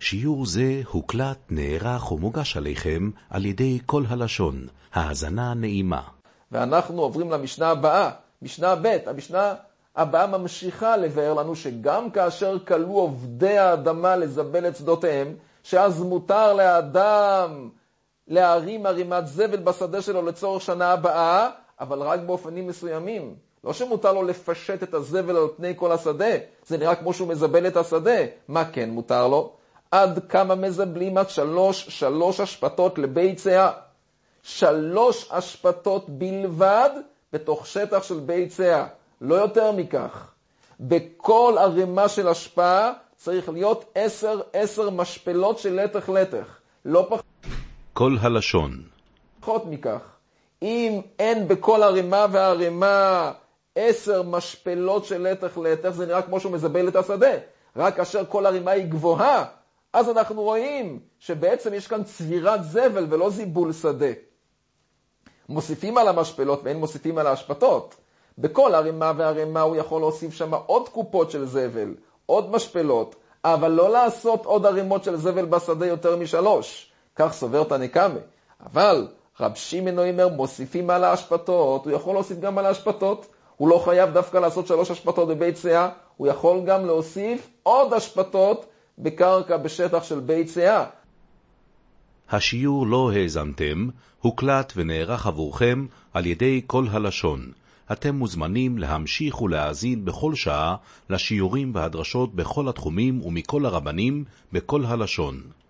שיעור זה הוקלט, נערך ומוגש עליכם על ידי כל הלשון. האזנה נעימה. ואנחנו עוברים למשנה הבאה, משנה ב'. המשנה הבאה ממשיכה לבאר לנו שגם כאשר כלו עובדי האדמה לזבל את שדותיהם, שאז מותר לאדם להרים ערימת זבל בשדה שלו לצורך שנה הבאה, אבל רק באופנים מסוימים. לא שמותר לו לפשט את הזבל על פני כל השדה, זה נראה כמו שהוא מזבל את השדה. מה כן מותר לו? עד כמה מזבלים? עד שלוש אשפתות לביציה. 3 אשפתות בלבד בתוך שטח של ביציה, לא יותר מכך. בכל ערימה של השפעה צריך להיות 10 משפלות של לתך, לא כל הלשון. פחות מכך. אם אין בכל ערימה וערימה 10 משפלות של לתך, זה נראה כמו שהוא מזבל את השדה. רק כאשר כל ערימה היא גבוהה, אז אנחנו רואים שבעצם יש כאן צבירת זבל ולא זיבול שדה. מוסיפים על המשפלות ואין מוסיפים על האשפתות. בכל ערימה וערימה הוא יכול להוסיף שם עוד קופות של זבל, עוד משפלות, אבל לא לעשות עוד ערימות של זבל בשדה יותר מ3. כך סובר תנא קמא. אבל רב שמעון אומר מוסיפים על האשפתות, הוא יכול להוסיף גם על האשפתות. הוא לא חייב דווקא לעשות 3 אשפתות בביציה, הוא יכול גם להוסיף עוד אשפתות בקרקע בשטח של ביציה. השיעור לא האזנתם, הוקלט ונערך עבורכם על ידי כל הלשון. אתם מוזמנים להמשיך ולהאזין בכל שעה לשיעורים והדרשות בכל התחומים ומכל הרבנים בכל הלשון.